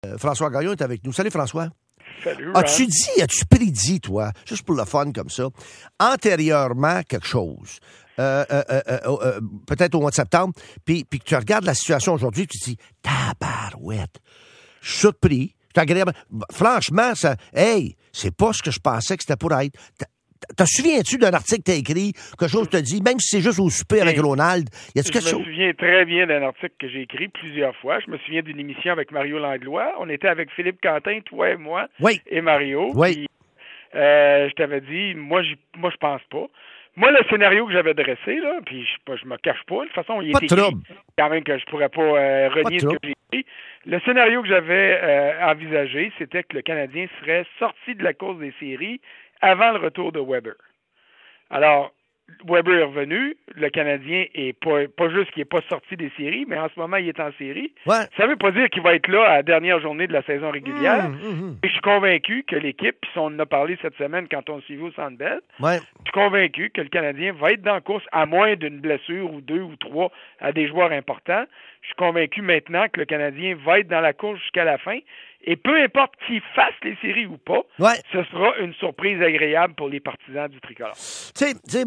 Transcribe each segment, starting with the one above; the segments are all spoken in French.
François Gagnon est avec nous. Salut, François. Salut, As-tu prédit, toi, juste pour le fun comme ça, antérieurement quelque chose, peut-être au mois de septembre, puis que tu regardes la situation aujourd'hui, tu te dis, tabarouette, je suis surpris, c'est agréable. Franchement, c'est pas ce que je pensais que c'était pour être. Te souviens-tu d'un article que tu as écrit, quelque chose que tu as dit, même si c'est juste au souper avec Ronald? Y a-tu quelque chose? Je me souviens très bien d'un article que j'ai écrit plusieurs fois. Je me souviens d'une émission avec Mario Langlois. On était avec Philippe Quentin, toi et moi, et Mario. Oui. Puis, je t'avais dit, moi, je pense pas. Moi, le scénario que j'avais dressé, là, puis je me cache pas, de toute façon, il était écrit, quand même que je pourrais pas renier ce que j'ai écrit. Le scénario que j'avais envisagé, c'était que le Canadien serait sorti de la course des séries avant le retour de Weber. Alors, Weber est revenu. Le Canadien est pas juste qu'il n'est pas sorti des séries, mais en ce moment, il est en série. Ouais. Ça ne veut pas dire qu'il va être là à la dernière journée de la saison régulière. Et je suis convaincu que l'équipe, puis on en a parlé cette semaine quand on s'y vu au Centre Bell, je suis convaincu que le Canadien va être dans la course à moins d'une blessure ou 2 ou 3 à des joueurs importants. Je suis convaincu maintenant que le Canadien va être dans la course jusqu'à la fin. Et peu importe qui fasse les séries ou pas, ce sera une surprise agréable pour les partisans du tricolore. Tu sais,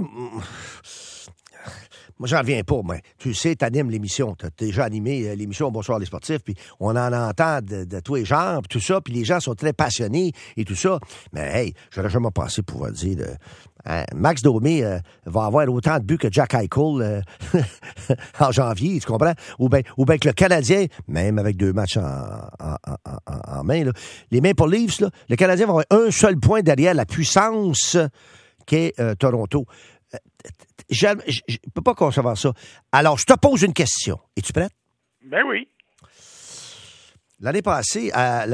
moi, j'en reviens pas, mais tu sais, t'animes l'émission. T'as déjà animé l'émission Bonsoir les sportifs, puis on en entend de tous les genres, puis tout ça, puis les gens sont très passionnés et tout ça. Mais hey, j'aurais jamais pensé pouvoir dire... Max Domi va avoir autant de buts que Jack Eichel en janvier, tu comprends? Ou bien que le Canadien, même avec 2 matchs en main, là, les Maple Leafs, là, le Canadien va avoir un seul point derrière la puissance qu'est Toronto. Je ne peux pas concevoir ça. Alors, je te pose une question. Es-tu prête? Ben oui. L'année passée,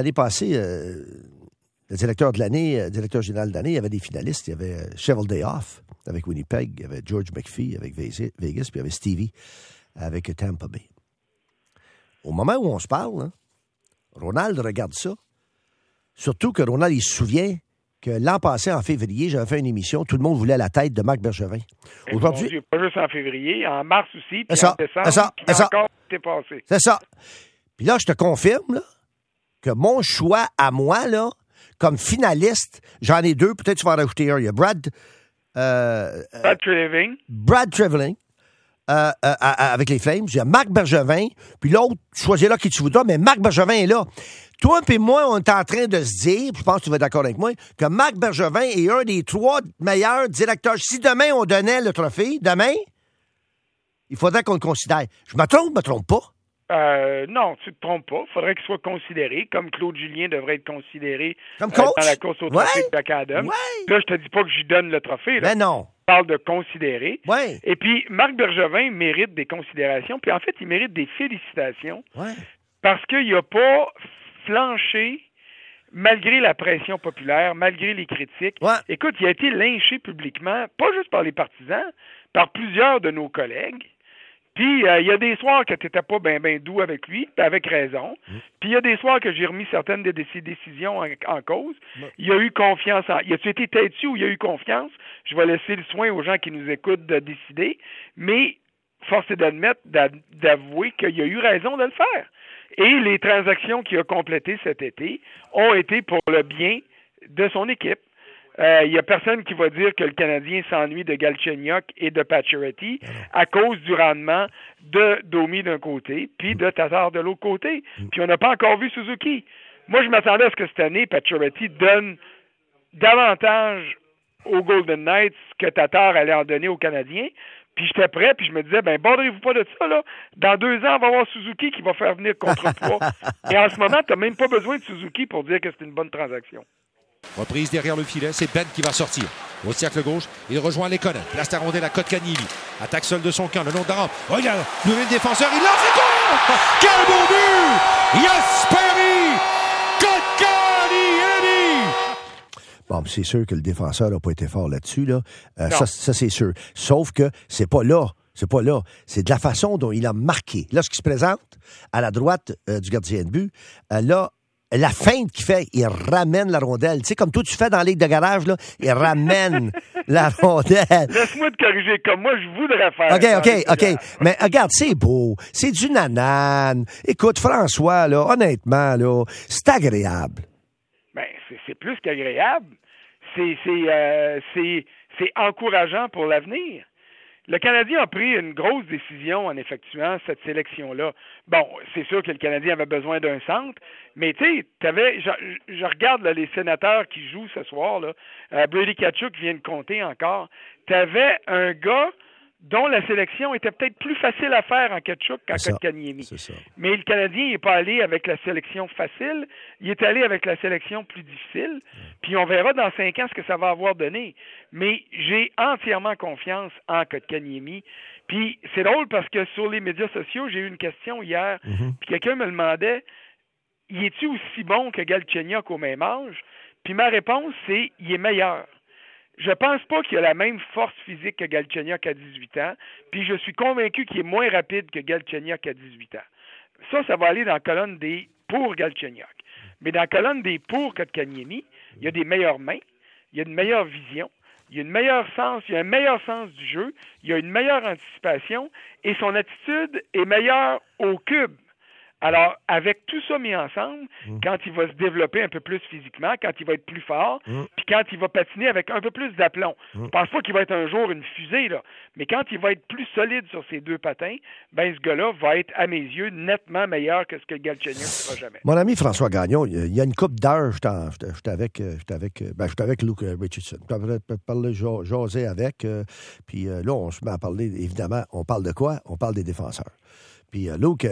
le directeur général de l'année, il y avait des finalistes. Il y avait Cheval Day Off avec Winnipeg, il y avait George McPhee avec Vegas, puis il y avait Stevie avec Tampa Bay. Au moment où on se parle, hein, Ronald regarde ça. Surtout que Ronald, il se souvient que l'an passé, en février, j'avais fait une émission, tout le monde voulait la tête de Marc Bergevin. Aujourd'hui, Dieu, pas juste en février, en mars aussi, puis en décembre, puis encore, c'est passé. C'est ça. Puis là, je te confirme là, que mon choix à moi, là, comme finaliste, j'en ai 2, peut-être tu vas en rajouter un. Il y a Brad Treliving. Brad Treliving avec les Flames. Il y a Marc Bergevin. Puis l'autre, choisis-là qui tu voudras, mais Marc Bergevin est là. Toi et moi, on est en train de se dire, je pense que tu vas être d'accord avec moi, que Marc Bergevin est un des 3 meilleurs directeurs. Si demain, on donnait le trophée, il faudrait qu'on le considère. Je me trompe pas? Non, tu te trompes pas. Il faudrait qu'il soit considéré, comme Claude Julien devrait être considéré comme coach? Dans la course au trophée de Jack Adams. Là, je te dis pas que j'y donne le trophée. Là. Ben non. Je parle de considérer. Ouais. Et puis, Marc Bergevin mérite des considérations. Puis en fait, il mérite des félicitations. Ouais. Parce qu'il n'a pas flanché malgré la pression populaire, malgré les critiques. Ouais. Écoute, il a été lynché publiquement, pas juste par les partisans, par plusieurs de nos collègues. Puis, il y a des soirs que tu n'étais pas ben doux avec lui, avec raison. Puis, il y a des soirs que j'ai remis certaines de ses décisions en cause. Il a eu confiance Il a-tu été têtu ou il a eu confiance? Je vais laisser le soin aux gens qui nous écoutent de décider. Mais, force est d'avouer qu'il a eu raison de le faire. Et les transactions qu'il a complétées cet été ont été pour le bien de son équipe. Il n'y a personne qui va dire que le Canadien s'ennuie de Galchenyuk et de Pacioretty à cause du rendement de Domi d'un côté, puis de Tatar de l'autre côté. Puis on n'a pas encore vu Suzuki. Moi, je m'attendais à ce que cette année, Pacioretty donne davantage aux Golden Knights que Tatar allait en donner aux Canadiens. Puis j'étais prêt, puis je me disais, bordez-vous pas de ça, là. Dans 2 ans, on va avoir Suzuki qui va faire venir contrepoids. Et en ce moment, tu n'as même pas besoin de Suzuki pour dire que c'est une bonne transaction. Reprise derrière le filet, c'est Ben qui va sortir. Au cercle gauche, il rejoint Lekonen. Place la rondelle à Kotkaniemi. Attaque seul de son camp, le long de la rampe. Regarde, le défenseur, il lance et goal! Quel beau but! Jesperi Kotkaniemi! Bon, c'est sûr que le défenseur n'a pas été fort là-dessus, là. Ça, c'est sûr. Sauf que c'est pas là. C'est de la façon dont il a marqué. Lorsqu'il se présente à la droite du gardien de but, là, la feinte qu'il fait, il ramène la rondelle. Tu sais, comme toi, tu fais dans la ligue de garage, là, il ramène la rondelle. Laisse-moi te corriger, comme moi, je voudrais faire. OK. Mais regarde, c'est beau. C'est du nanan. Écoute, François, là, honnêtement, là, c'est agréable. Ben, c'est plus qu'agréable. C'est encourageant pour l'avenir. Le Canadien a pris une grosse décision en effectuant cette sélection-là. Bon, c'est sûr que le Canadien avait besoin d'un centre, mais tu sais, je regarde là, les sénateurs qui jouent ce soir, là, Brady Tkachuk vient de compter encore. Tu avais un gars dont la sélection était peut-être plus facile à faire en Tkachuk qu'en Kotkaniemi. Mais le Canadien n'est pas allé avec la sélection facile, il est allé avec la sélection plus difficile, puis on verra dans 5 ans ce que ça va avoir donné. Mais j'ai entièrement confiance en Kotkaniemi. Puis c'est drôle parce que sur les médias sociaux, j'ai eu une question hier, puis quelqu'un me demandait, y est-tu aussi bon que Galchenyuk au même âge? Puis ma réponse, c'est, il est meilleur. Je pense pas qu'il a la même force physique que Galchenyuk à 18 ans, puis je suis convaincu qu'il est moins rapide que Galchenyuk à 18 ans. Ça va aller dans la colonne des pour Galchenyuk. Mais dans la colonne des pour Kotkaniemi, il y a des meilleures mains, il y a une meilleure vision, il y a un meilleur sens du jeu, il y a une meilleure anticipation, et son attitude est meilleure au cube. Alors, avec tout ça mis ensemble, quand il va se développer un peu plus physiquement, quand il va être plus fort, puis quand il va patiner avec un peu plus d'aplomb. Je pense pas qu'il va être un jour une fusée, là, mais quand il va être plus solide sur ses 2 patins, ben ce gars-là va être, à mes yeux, nettement meilleur que ce que Galchenyuk ne sera jamais. Mon ami François Gagnon, il y a une couple d'heures, j'étais avec Luke Richardson. Je parlais, jaser avec, puis là, on se met à parler, évidemment, on parle de quoi? On parle des défenseurs. Puis Luke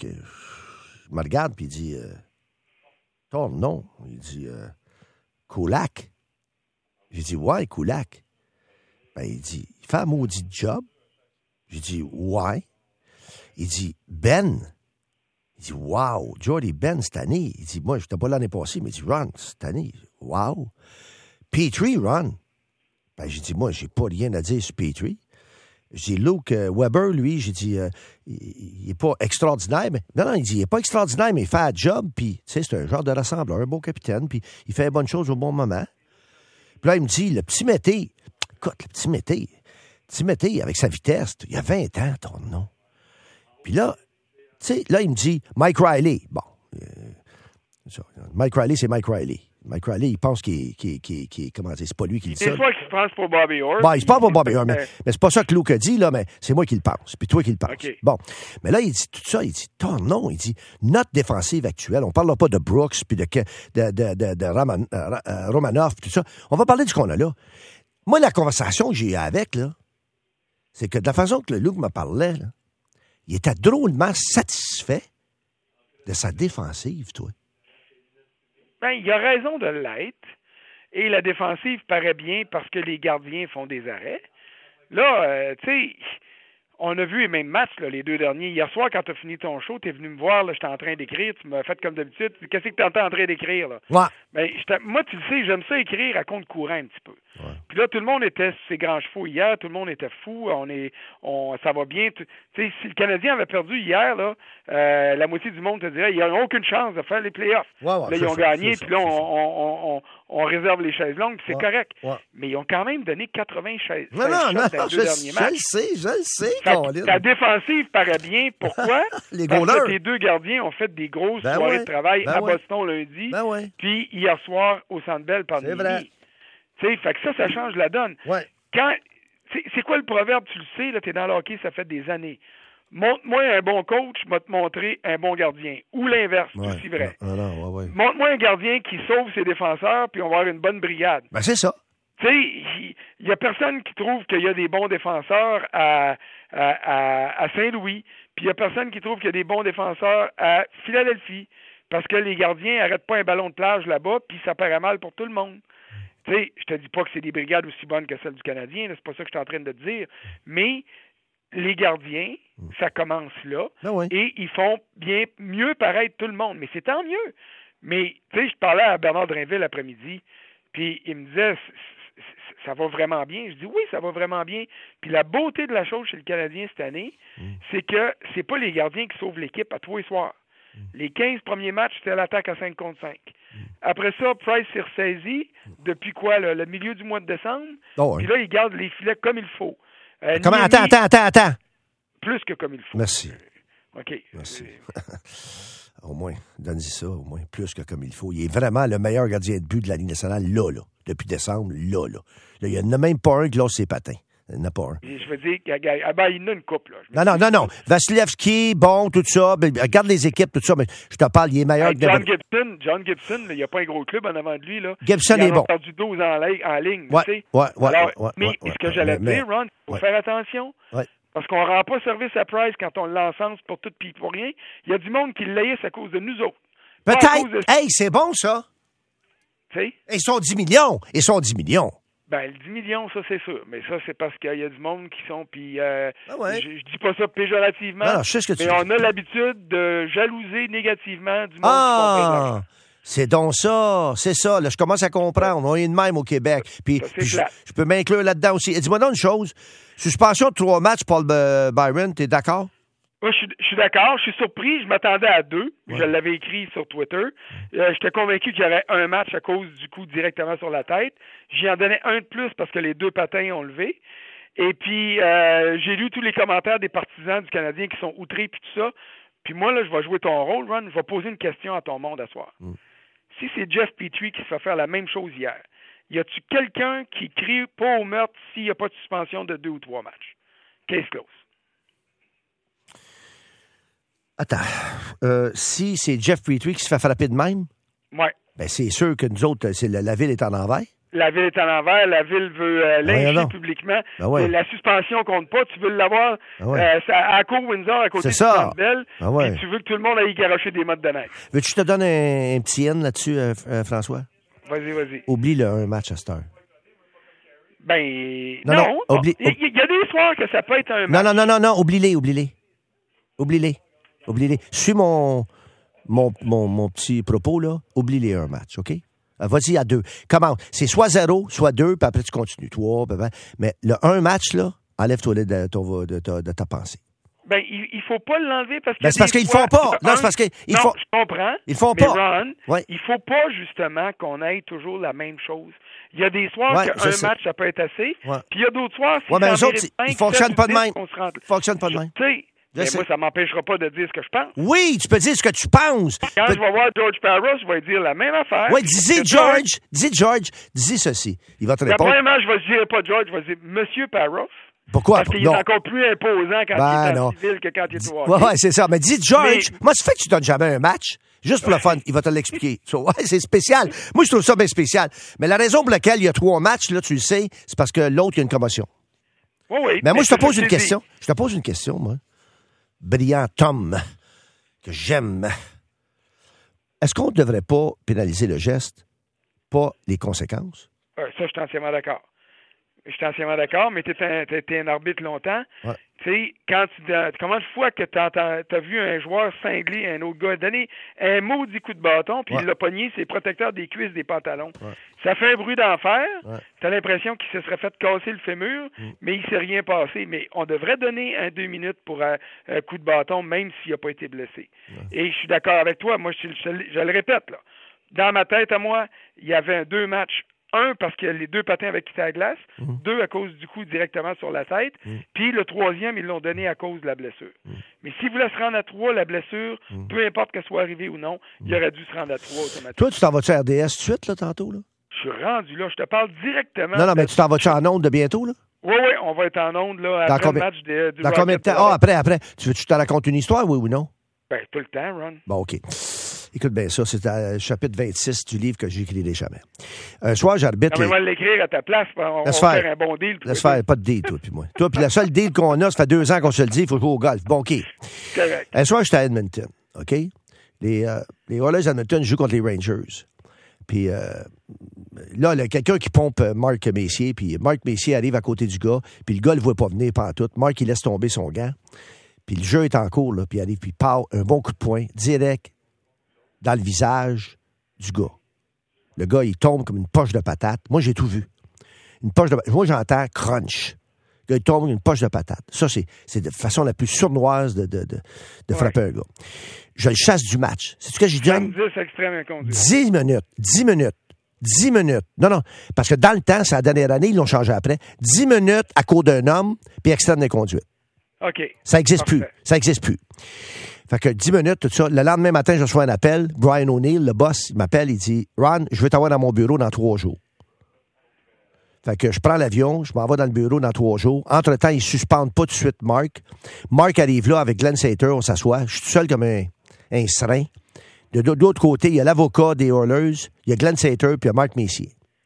il me regarde, puis il dit, ton nom? Il dit, Kulak. J'ai dit, ouais, Kulak. Ben, il dit, il fait un maudit job. J'ai dit, ouais. Il dit, Ben. Il dit, wow, Jordy Ben cette année. Il dit, moi, je n'étais pas l'année passée, mais il dit, Ron, cette année, wow. Petrie, Ron. Ben, j'ai dit, moi, j'ai pas rien à dire sur Petrie. J'ai dit, Luke Weber, lui, j'ai dit, il n'est pas extraordinaire. Mais, non, il dit, il n'est pas extraordinaire, mais il fait un job, puis, tu sais, c'est un genre de rassembleur, un beau capitaine, puis il fait les bonnes choses au bon moment. Puis là, il me dit, le petit Mété, écoute, le petit Mété, avec sa vitesse, il y a 20 ans, ton nom. Puis là, tu sais, là, il me dit, Mike Riley. Bon, Mike Riley, c'est Mike Riley. Mike Riley, il pense qu'il comment dire, c'est pas lui qui le dit ça. C'est toi qui se pense pour Bobby Orr. Bon, il se pense pour Bobby Orr, mais c'est pas ça que Luke a dit, là, mais c'est moi qui le pense, puis toi qui le penses. Okay. Bon, mais là, il dit tout ça, il dit, ton nom, il dit, notre défensive actuelle, on parlera pas de Brooks, puis de Romanov, tout ça, on va parler de ce qu'on a là. Moi, la conversation que j'ai eue avec, là, c'est que de la façon que le Luke me parlait, là, il était drôlement satisfait de sa défensive, toi. Ben, il a raison de l'être. Et la défensive paraît bien parce que les gardiens font des arrêts. Là, tu sais, on a vu les mêmes matchs, là, les 2 derniers. Hier soir, quand tu as fini ton show, tu es venu me voir, là, j'étais en train d'écrire. Tu m'as fait comme d'habitude. Tu dis, qu'est-ce que tu es en train d'écrire, là? Ouais. Ben, moi, tu le sais, j'aime ça écrire à compte courant un petit peu. Ouais. Puis là, tout le monde était sur ses grands chevaux hier. Tout le monde était fou. Ça va bien. Tu sais, si le Canadien avait perdu hier, là, la moitié du monde te dirait, il n'y a aucune chance de faire les playoffs. Ouais, là, ils ont gagné. Puis là, on réserve les chaises longues. C'est correct. Ouais. Mais ils ont quand même donné 80 chaises Non, dans les 2 derniers matchs. Je le sais, Ta défensive paraît bien. Pourquoi? Les Parce goalers. que tes 2 gardiens ont fait des grosses soirées de travail à Boston lundi, puis hier soir au Centre Bell par midi. Tu sais, fait que ça change la donne. Ouais. C'est quoi le proverbe? Tu le sais, là, t'es dans le hockey, ça fait des années. Montre-moi un bon coach, je vais te montrer un bon gardien. Ou l'inverse, c'est aussi vrai. Montre-moi un gardien qui sauve ses défenseurs, puis on va avoir une bonne brigade. Ben, c'est ça. Tu sais, il y a personne qui trouve qu'il y a des bons défenseurs à Saint-Louis, puis il y a personne qui trouve qu'il y a des bons défenseurs à Philadelphie, parce que les gardiens n'arrêtent pas un ballon de plage là-bas, puis ça paraît mal pour tout le monde. Tu sais, je te dis pas que c'est des brigades aussi bonnes que celles du Canadien, là, c'est pas ça que je suis en train de te dire, mais les gardiens, ça commence là, et ils font bien mieux paraître tout le monde, mais c'est tant mieux. Mais, tu sais, je parlais à Bernard Drainville l'après-midi, puis il me disait, ça va vraiment bien. Je dis, oui, ça va vraiment bien. Puis la beauté de la chose chez le Canadien cette année, c'est que c'est pas les gardiens qui sauvent l'équipe à tous les soirs. Les 15 premiers matchs, c'était l'attaque à 5 contre 5. Après ça, Price s'est ressaisi depuis quoi, le milieu du mois de décembre. Oh, Puis là, il garde les filets comme il faut. Comment? Attends. Plus que comme il faut. Merci. OK. Merci. Au moins, donne-y ça, au moins, plus que comme il faut. Il est vraiment le meilleur gardien de but de la Ligue nationale, là. Depuis décembre, là. Là, il n'y en a même pas un qui lâche ses patins. Il n'y en a pas un. Je veux dire, il en a une coupe, là. Non. Vasilevski, bon, tout ça. Regarde les équipes, tout ça. Mais je te parle, il est meilleur que John Gibson, il n'y a pas un gros club en avant de lui, là. Gibson est bon. Il a perdu 12 en ligne, ouais, tu sais. Ouais. Mais ce que j'allais te dire, Ron, il faut faire attention. Ouais. Parce qu'on ne rend pas service à Price quand on l'encense pour tout puis pour rien. Il y a du monde qui l'haïsse à cause de nous autres. Peut-être. Hey, c'est bon, ça. Tu sais? Ils sont 10 millions. Ben, le 10 millions, ça, c'est sûr. Mais ça, c'est parce qu'il y a du monde qui sont... Puis, je dis pas ça péjorativement. Non, je sais ce que tu mais dis. on a l'habitude de jalouser négativement du monde qui font de l'argent. C'est donc ça. C'est ça. Là, je commence à comprendre. On est de même au Québec. Puis je peux m'inclure là-dedans aussi. Et dis-moi donc une chose. Suspension de 3 matchs, Paul Byron, t'es d'accord? Moi, je suis d'accord. Je suis surpris. Je m'attendais à 2. Ouais. Je l'avais écrit sur Twitter. J'étais convaincu qu'il y aurait un match à cause du coup directement sur la tête. J'y en donnais un de plus parce que les 2 patins ont levé. Et puis, j'ai lu tous les commentaires des partisans du Canadien qui sont outrés puis tout ça. Puis moi, là, je vais jouer ton rôle, Ron. Je vais poser une question à ton monde à soir. Si c'est Jeff Petrie qui se fait faire la même chose hier, y a-tu quelqu'un qui crie pas au meurtre s'il n'y a pas de suspension de 2 ou 3 matchs? Case close. Attends. Si c'est Jeff Petrie qui se fait frapper de même, ben c'est sûr que nous autres, la ville est en envers. La ville est en envers, la ville veut lyncher publiquement. La suspension compte pas, tu veux l'avoir à court Windsor, à côté de Campbell, et tu veux que tout le monde aille garocher des mottes de neige. Veux-tu que je te donne un petit N là-dessus, François? Vas-y. Oublie le un match à cette heure. Ben, non. Il y a des soirs que ça peut être un match. Non, oublie-les. Suis mon petit propos, là. Oublie-les un match, OK? Vas-y à 2. Comment? C'est soit 0, soit 2, puis après tu continues. 3, mais le un match, là, enlève-toi de ta pensée. Ben, il faut pas l'enlever parce que. Ben, c'est parce qu'ils font pas. Non, c'est parce qu'ils font. Je comprends. Ils font mais pas. Ron, il faut pas, justement, qu'on ait toujours la même chose. Il y a des soirs qu'un match, ça peut être assez. Puis il y a d'autres soirs, si mais eux autres, ils fonctionnent pas de même. Ils fonctionnent pas de même. Mais moi, ça m'empêchera pas de dire ce que je pense. Oui, tu peux dire ce que tu penses. Quand je vais voir George Parros, je vais dire la même affaire. Oui, dis ceci. Il va te répondre. Premièrement, je vais dire pas George, je vais dire Monsieur Parros. Pourquoi? Parce qu'il est encore plus imposant quand il est en civil que quand il est au hockey. Ouais, c'est ça. Mais dis George. Moi, ça fait que tu donnes jamais un match. Juste pour le fun, il va te l'expliquer. C'est spécial. Moi, je trouve ça bien spécial. Mais la raison pour laquelle il y a 3 matchs, là, tu le sais, c'est parce que l'autre, il y a une commotion. Oui. Mais moi, je te pose une question. Je te pose une question, moi. Brillant Tom, que j'aime. Est-ce qu'on ne devrait pas pénaliser le geste, pas les conséquences? Ça, je suis entièrement d'accord. Mais tu étais un arbitre longtemps. Ouais. Tu sais, combien de fois que tu as vu un joueur cingler un autre gars, donner un maudit coup de bâton, puis il l'a pogné, c'est protecteur des cuisses des pantalons. Ouais. Ça fait un bruit d'enfer. Ouais. Tu as l'impression qu'il se serait fait casser le fémur, mais il ne s'est rien passé. Mais on devrait donner 2 minutes pour un coup de bâton, même s'il n'a pas été blessé. Ouais. Et je suis d'accord avec toi. Moi, je le répète, là. Dans ma tête, à moi, il y avait 2 matchs. 1, parce que les 2 patins avaient quitté la glace. 2, à cause du coup directement sur la tête. Puis le 3e, ils l'ont donné à cause de la blessure. Mais s'il voulait se rendre à 3, la blessure, peu importe qu'elle soit arrivée ou non, il aurait dû se rendre à 3 automatiquement. Toi, tu t'en vas-tu à RDS tout de suite, là, tantôt, là? Je suis rendu là. Je te parle directement. Non, mais tu t'en vas-tu en onde de bientôt, là? Oui, on va être en onde, là, après le match du Dans combien de temps? Après. Tu veux que je te raconte une histoire, oui ou non? Ben, tout le temps, Ron. Bon, OK. Écoute bien ça, c'est le chapitre 26 du livre que j'écrirai jamais. Un soir, j'arbitre... Non, mais moi l'écrire à ta place, on va faire un bon deal. Laisse faire, pas de deal, toi puis moi. Toi, puis la seule deal qu'on a, ça fait 2 ans qu'on se le dit, il faut jouer au golf. Bon, OK. Correct. Un soir, j'étais à Edmonton, OK? Les Oilers d'Edmonton jouent contre les Rangers. Puis là, il y a quelqu'un qui pompe Marc Messier, puis Marc Messier arrive à côté du gars, puis le gars le voit pas venir pantoute. Marc, il laisse tomber son gant. Puis le jeu est en cours, là, puis il arrive, puis il part un bon coup de poing, direct dans le visage du gars. Le gars, il tombe comme une poche de patate. Moi, j'ai tout vu. Moi, j'entends crunch. gars, il tombe une poche de patate. Ça, c'est de façon la plus sournoise de frapper un gars. Je le chasse du match. C'est ce que je donne? 10 minutes. 10 minutes. 10 minutes. Non. Parce que dans le temps, c'est la dernière année, ils l'ont changé après. 10 minutes à cause d'un homme, puis externe de conduite. OK. Ça n'existe plus. Ça n'existe plus. Fait que 10 minutes, tout ça. Le lendemain matin, je reçois un appel. Brian O'Neill, le boss, il m'appelle, il dit « Ron, je veux t'avoir dans mon bureau dans 3 jours. » Fait que je prends l'avion, je m'en vais dans le bureau dans 3 jours. Entre-temps, ils suspendent pas tout de suite Mark. Mark arrive là avec Glenn Sater, on s'assoit. Je suis tout seul comme un serin. De l'autre côté, il y a l'avocat des Oilers, il y a Glenn Sater, puis il y a Mark Messier.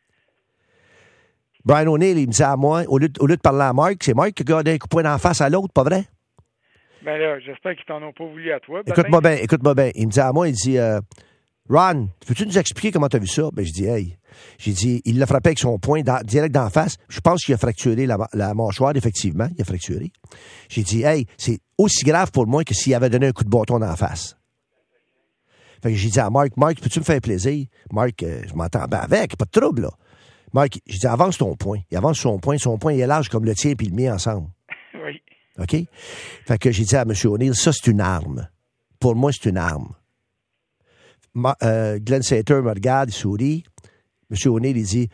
Brian O'Neill, il me dit à moi, au lieu de parler à Mark, c'est Mark qui a gardé un coup de poing d'en face à l'autre, pas vrai? Ben là, j'espère qu'ils t'en ont pas voulu à toi. Écoute-moi bien. Il me dit à moi, il dit, Ron, peux-tu nous expliquer comment tu as vu ça? Ben, je dis, hey. J'ai dit, il l'a frappé avec son poing direct d'en face. Je pense qu'il a fracturé la mâchoire, effectivement. Il a fracturé. J'ai dit, hey, c'est aussi grave pour moi que s'il avait donné un coup de bâton d'en face. Fait que j'ai dit à Mark, peux-tu me faire plaisir? Mark, je m'entends bien avec, pas de trouble, là. Mark, j'ai dit, avance ton poing. Il avance son poing il est large comme le tien puis le mien ensemble. Oui. OK? Fait que j'ai dit à M. O'Neill, ça, c'est une arme. Pour moi, c'est une arme. Glenn Sater me regarde, il sourit. M. O'Neill, il dit,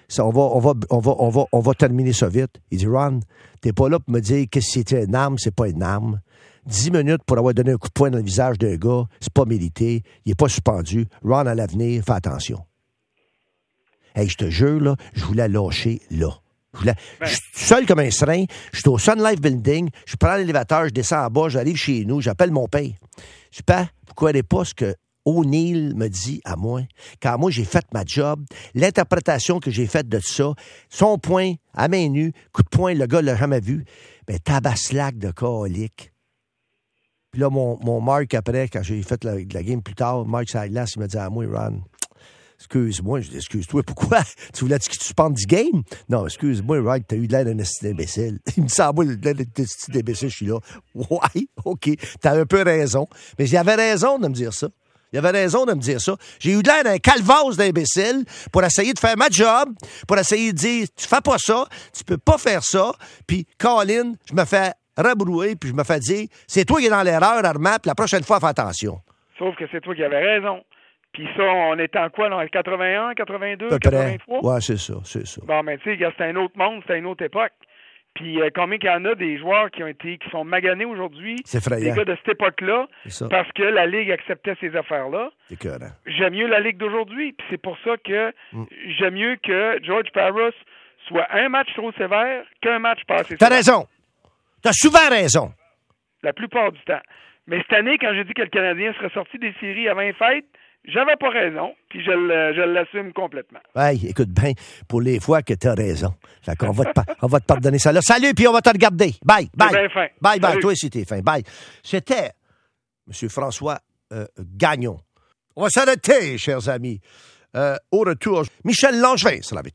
on va terminer ça vite. Il dit, Ron, t'es pas là pour me dire que si c'était une arme, c'est pas une arme. 10 minutes pour avoir donné un coup de poing dans le visage d'un gars, c'est pas mérité. Il est pas suspendu. Ron, à l'avenir, fais attention. Hey, je te jure, là, je voulais lâcher là. Je suis seul comme un serin. Je suis au Sun Life Building. Je prends l'élévateur, je descends en bas, j'arrive chez nous, j'appelle mon père. Je dis, Père, vous ne croyez pas ce que O'Neill me dit à moi? Quand moi, j'ai fait ma job, l'interprétation que j'ai faite de ça, son poing à main nue, coup de poing, le gars l'a jamais vu. Ben, tabaslac de colique. Puis là, mon Mark, après, quand j'ai fait la game plus tard, Mark Saglas, il m'a dit à moi, Ron, excuse-moi, je dis, excuse-toi, pourquoi? Tu voulais que tu suspendes du game? Non, excuse-moi, Ron, t'as eu de l'air d'un esti d'imbécile. Il me semble, de l'air d'un esti d'imbécile, je suis là. Ouais, OK, t'as un peu raison. Mais j'avais raison de me dire ça. J'ai eu de l'air d'un calvasse d'imbécile pour essayer de faire ma job, pour essayer de dire, tu fais pas ça, tu peux pas faire ça. Puis, Colin, je me fais rabrouer, puis je me fais dire, c'est toi qui es dans l'erreur, Armand, puis la prochaine fois, fais attention. Sauf que c'est toi qui avais raison. Puis ça, on était en quoi, dans le 81, 82, 83? Ouais, c'est ça. Bon, mais tu sais, c'était un autre monde, c'était une autre époque. Puis combien qu'il y en a des joueurs qui sont maganés aujourd'hui, c'est effrayant. des gars de cette époque-là, parce que la Ligue acceptait ces affaires-là. C'est écœurant. J'aime mieux la Ligue d'aujourd'hui. Puis c'est pour ça que j'aime mieux que George Parros soit un match trop sévère qu'un match pas assez sévère. T'as raison. T'as souvent raison. La plupart du temps. Mais cette année, quand j'ai dit que le Canadien serait sorti des séries avant les fêtes, j'avais pas raison, puis je l'assume complètement. Hey, écoute bien, pour les fois que t'as raison. Fait qu'on on va te pardonner ça là. Salut, puis on va te regarder. Bye. Bien fin. Bye. Toi aussi, t'es fin. Bye. C'était M. François Gagnon. On va s'arrêter, chers amis. Au retour, Michel Langevin, c'est la vite.